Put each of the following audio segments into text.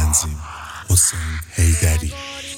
تنظیم حسین حیدری.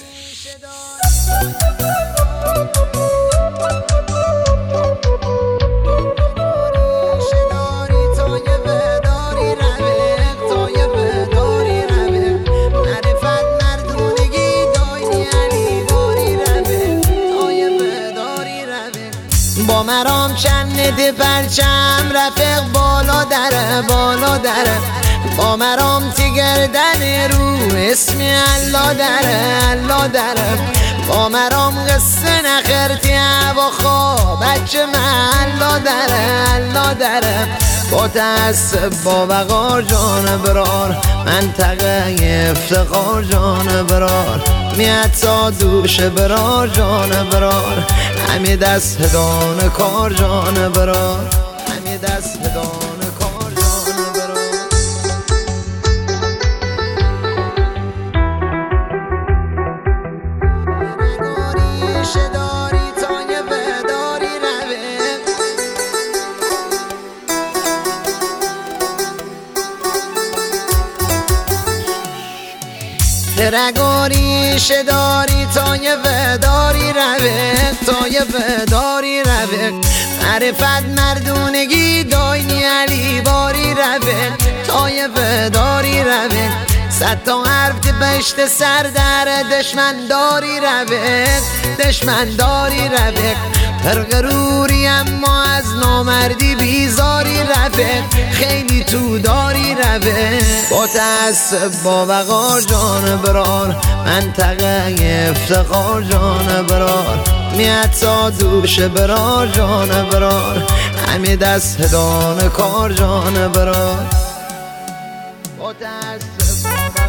با مرام چند پرچم رفیق بالا دره بالا دره، با مرام گردن رو اسم الله دره الله دره، با مرام قصه نخرتی و خواب بچه محلا دره الله دره. با تأسف با وقار جان برار منطقه افتقار جان برار، میاد تا دوش برار جان برار، همی دست هدان کار جان برار، همی دست هدان کار جان برار. رگاریش داری تا یه وداری روه تا یه وداری روه، معرفت مردونگی داینی علی باری روه تا یه وداری روه، صد تا حرف بشت سر در دشمن داری روه دشمن داری روه، پرغروری اما از نامردی بیزاری روه، خیلی تو داری روه. با تأسف با وقار جان برار منطقه افتقار جان برار، میاد تا دوش برار جان برار، همی دست هدان کار جان برار. با تأسف